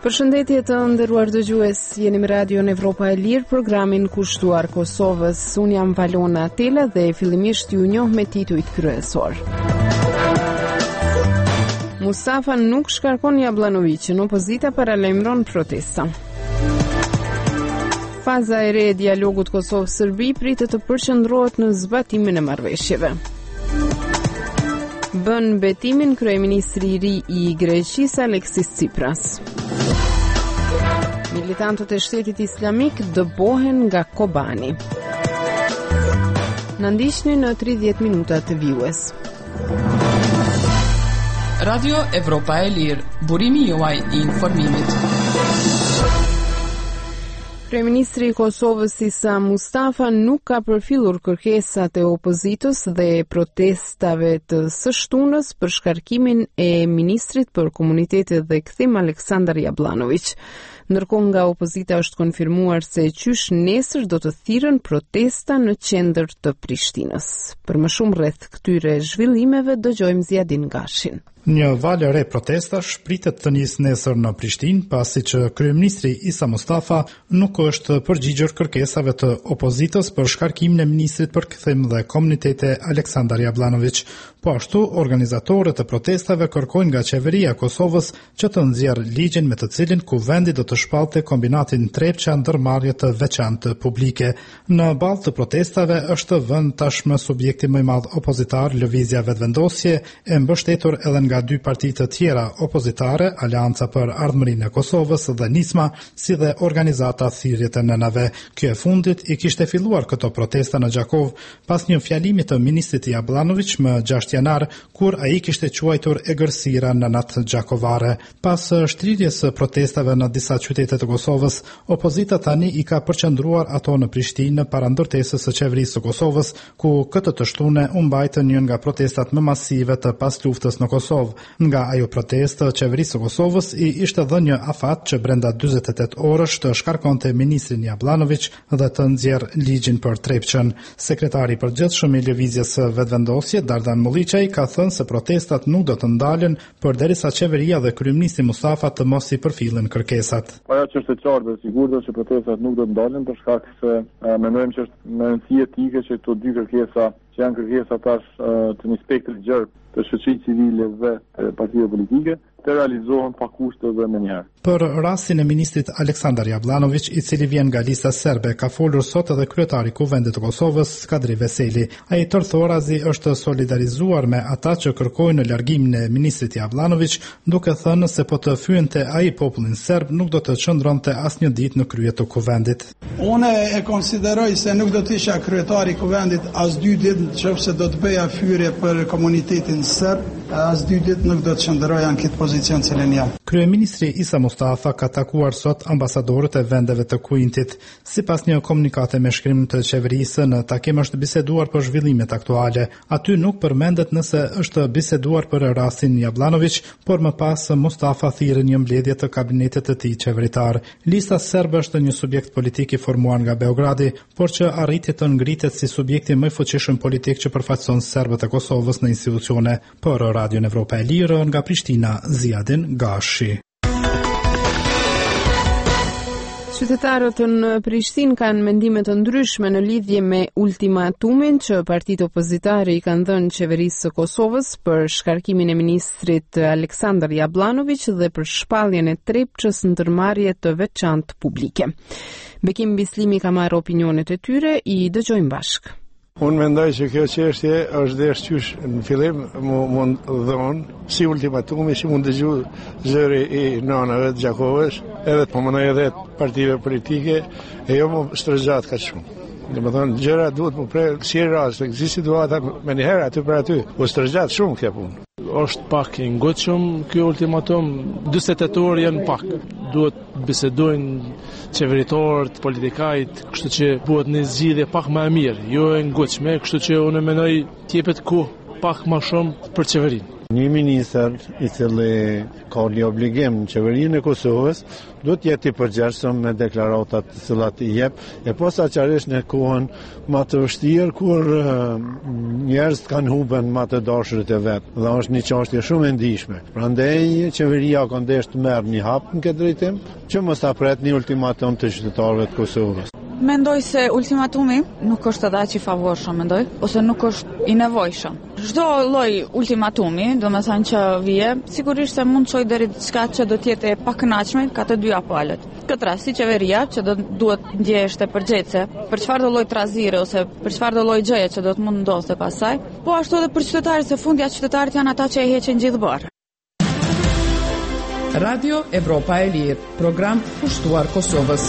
Përshëndetje të nderuar dëgjues, jeni me Radio Evropa e Lirë, programin kushtuar Kosovës. Unë jam Valona Atela dhe fillimisht ju njoh me titujt kryesor. Mustafa nuk shkarkon Jablanovićin, opozita paralajmëron protesta. Faza e re e dialogut Kosovë-Serbi pritet të përqendrohet në zbatimin e marrëveshjeve. Bën betimin kryeministri i ri i Greqisë Aleksis Tsipras. Militantët e Shtetit Islamik dëbohen nga Kobani. Na ndiqni në 30 minuta të vjues. Radio Evropa e Lirë, burimi juaj i informimit. Kryeministri i Kosovës Isa Mustafa nuk ka përfillur kërkesat e opozitës dhe protestave të së shtunës për shkarkimin e ministrit për komunitetet dhe kthim Aleksandar Jablanović. Ndërkohë nga opozita është konfirmuar se qysh nesër do të thirrën protesta në qendër të Prishtinës. Për më shumë rreth këtyre zhvillimeve dëgjojmë Ziadin Gashin. Një valë e re protestash pritet të nisë nesër në Prishtinë, pasi që kryeministri Isa Mustafa nuk është përgjigjur kërkesave të opozitës për shkarkimin e ministrit për kthim dhe komunitete Aleksandar Jablanović. Po ashtu, organizatorët e protestave kërkojnë nga qeveria e Kosovës që të nxjerrë ligjin me të cilin kuvendi do të shpallte kombinatin Trepça ndërmarrje të veçantë publike. Në balë të protestave është vënë tashmë subjekti më i madh opozitar, Lëvizja Vetëvendosje, e mbështetur edhe nga dy parti të tjera opozitare, Aleanca për Ardhmërinë e Kosovës dhe Nisma, si dhe organizata Thirrjet e Nënave. Kjo e fundit i kishte filluar këto protesta në Gjakov pas një fjalimi të ministrit Jablanović më 6 janar, kur ai kishte quajtur egërsira nënat gjakovare. Pas shtrirjes së protestave në disa qytete të Kosovës, opozita tani i ka përqendruar ato në Prishtinë para ndërtesës së qeverisë së Kosovës, ku këtë të shtunë u mbajtën një nga protestat më masive të pasluftës në Kosovë. Nga ajo protestë, qeverisë së Kosovës i ishte dhënë një afat që brenda 48 orësh të shkarkonte ministrin Jablanović dhe të nxjerrë ligjin për Trepçën. Sekretari i përgjithshëm i Lëvizjes së Vetëvendosje, Dardan Mulliçaj, ka thënë se protestat nuk do të ndalen përderisa qeveria dhe kryeministri Mustafa të mos i përfillen kërkesat. Ajo që është e qartë dhe sigurt është që protestat nuk do të ndalen për shkak se mendojmë që është me rëndësi etike që këto dy kërkesa, që janë kërkesa tash të një spektri gjerë të shoqërisë civile dhe partive politike, të realizohen pa kushte dhe me njëherë. Për rastin e ministrit Aleksandar Jablanović, i cili vjen nga lista serbe, ka folur sot edhe kryetari i Kuvendit të Kosovës, Skadri Veseli. Ai tërthorazi është solidarizuar me ata që kërkojnë largimin e ministrit Jablanović, duke thënë se po të fyente ai popullin serb, nuk do të qëndronte asnjë ditë në krye të Kuvendit. Unë e konsideroj se nuk do të isha kryetari i Kuvendit as 2 ditë, nëse do të bëja fyrje për komunitetin serb, as 2 ditë nuk do të qëndroja në këtë pozicion cilën jam. Kryeministri Isa Mustafa ka takuar sot ambasadorët e vendeve të Kuintit. Sipas një komunikate me shkrim të qeverisë, në takim është biseduar për zhvillimet aktuale. Aty nuk përmendet nëse është biseduar për rastin Jablanović, por më pas Mustafa thirrë një mbledhje të kabinetit të tij qeveritar. Lista serbe është një subjekt politik i formuar nga Beogradi, por që arriti të ngritet si subjekti më i fuqishëm politik që përfaqëson serbët e Kosovës në institucione. Për Radio Evropa e Lirë nga Prishtina, Ziadin Gashi. Qytetarët në Prishtinë kanë mendime të ndryshme në lidhje me ultimatumin që partitë opozitare i kanë dhënë qeverisë së Kosovës për shkarkimin e ministrit Aleksandar Jablanović dhe për shpalljen e Trepçës ndërmarrje të veçantë publike. Bekim Bislimi ka marrë opinionet e tyre, i dëgjojmë bashkë. Unë mendoj që kjo çështje është dhe shqysh në fillim mund dhënë si ultimatumi, si mund dëgju zëri i nënave të Gjakovës, edhe po mënoj edhe partive politike, e jo më shtërëgjat ka shumë. Dhe më thonë, gjëra duhet më prej si rast, si situata me njëherë aty për aty, u shtërëgjat shumë kjo punë. Është pak i ngutshëm ky ultimatum, 48 orë janë pak. Duhet bisedojnë qeveritorët, politikajt, kështu që bëhet një zgjidhje pak më e mirë, jo e ngutshme, kështu që unë mendoj të jepet kohë pak më shumë për qeverinë. Një ministër i cili ka një obligim në qeverinë e Kosovës duhet jetë i përgjegjshëm me deklaratat të cilat i jep, e posaçërisht në kohën më të vështirë kur njerëzit kanë humbën më të dashurit e vet. Dhe është një çështje shumë e ndihshme. Prandaj qeveria ka ndesh të merr një hap në këtë drejtim që mos ta pret një ultimatum të qytetarëve të Kosovës. Mendoj se ultimatumi nuk është edhe aq i favorshëm, mendoj, ose nuk është i nevojshëm. Çdo lloj ultimatumi, domethënë që vije, sigurisht se mund të çojë deri diçka që do të jetë e pakënaqshme ka të dyja palët. Këtë rast si qeveria që duhet ndjehesh të përgjegjëse për çfarë do lloj trazire ose për çfarë do lloj gjëje që do të mund ndodhte pasaj, po ashtu edhe për qytetarët se fundja qytetarët janë ata që e heqin gjithë barë. Radio Evropa e Lirë, program pushtuar Kosovës.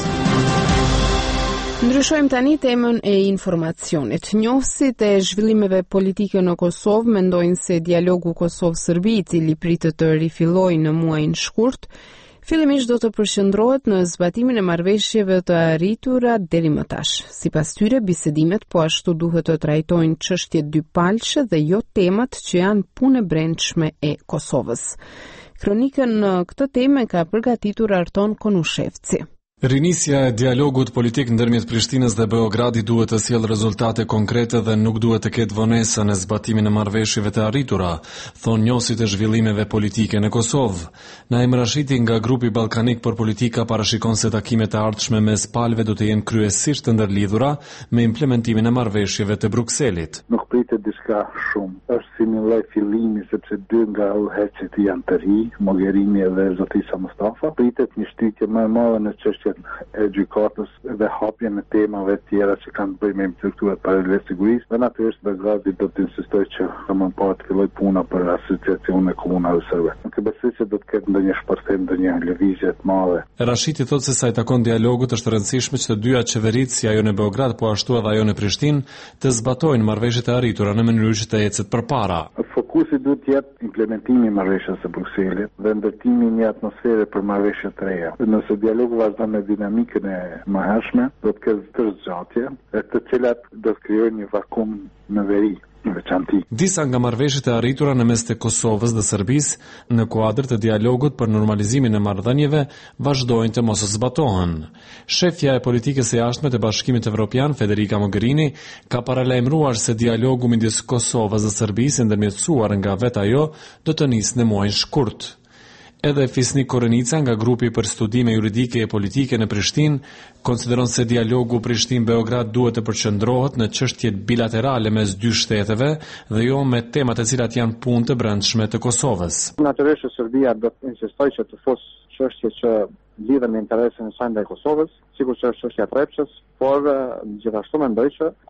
Ndryshojmë tani temën e informacionit. Njohësit e zhvillimeve politike në Kosovë mendojnë se dialogu Kosovë-Serbi, i cili pritet të rifillojë në muajin shkurt, fillimisht do të përqendrohet në zbatimin e marrëveshjeve të arritura deri më tash. Sipas tyre, bisedimet po ashtu duhet të trajtojnë çështjet dypalëshe dhe jo temat që janë punë e brendshme e Kosovës. Kronikën në këtë temë ka përgatitur Arton Konushevci. Rinisja e dialogut politik ndërmjet Prishtinës dhe Beogradit duhet të sjellë rezultate konkrete dhe nuk duhet të ketë vonesa në zbatimin e marrëveshjeve të arritura, thonë njohësit e zhvillimeve politike në Kosovë. Naim Rashidi nga Grupi Ballkanik për Politika parashikon se takimet e ardhshme mes palëve do të jenë kryesisht të ndërlidhura me implementimin e marrëveshjeve të Brukselit. Nuk pritet diçka shumë. Është si një lloj fillimi sepse dy nga udhëheqësit janë të ri, Mogherini dhe zotëria Mustafa. Pritet një shtytje më e madhe në çështje e gjykatës dhe hapjen në temave tjera që kanë të bëjnë me strukturat paralele sigurisë, dhe natyrisht Beogradi do të insistojë që më parë të fillojë puna për asociacionin e komunave serbe. Nuk e besoj se do të ketë ndonjë shpërthim, ndonjë lëvizje të madhe. Rashidi thotë se sa i takon dialogut është rëndësishme që të dyja qeveritë, si ajo në Beograd po ashtu edhe ajo në Prishtinë, të zbatojnë marrëveshjet e arritura në mënyrë që të ecet përpara. Fokusi duhet të jetë implementimi i marrëveshjeve së Brukselit dhe ndërtimi i një atmosfere për marrëveshje të reja. Nëse dialogu vazhdon me dinamikën e mëhershme, do të ketë tërëzgjatje, të cilat do të krijojnë një vakum në veri. Disa nga marrëveshjet e arritura në mes të Kosovës dhe Serbisë në kuadër të dialogut për normalizimin e marrëdhënieve vazhdojnë të mos zbatohen. Shefja e politikës së jashtme të Bashkimit Evropian, Federica Mogherini, ka paralajmëruar se dialogu midis Kosovës dhe Serbisë ndërmjetësuar nga vetë ajo do të nisë në muajin shkurt. Edhe Fisnik Korenica nga Grupi për Studime Juridike e Politike në Prishtinë konsideron se dialogu Prishtinë-Beograd duhet të përqendrohet në çështjet bilaterale mes dy shteteve dhe jo me temat e cilat janë punë të brendshme të Kosovës. Natyrisht Serbia do të insistojë që të fosë çështje që lidhen me interesin e saj ndaj Kosovës, sikur që është çështja e Trepçës, por gjithashtu mendoj që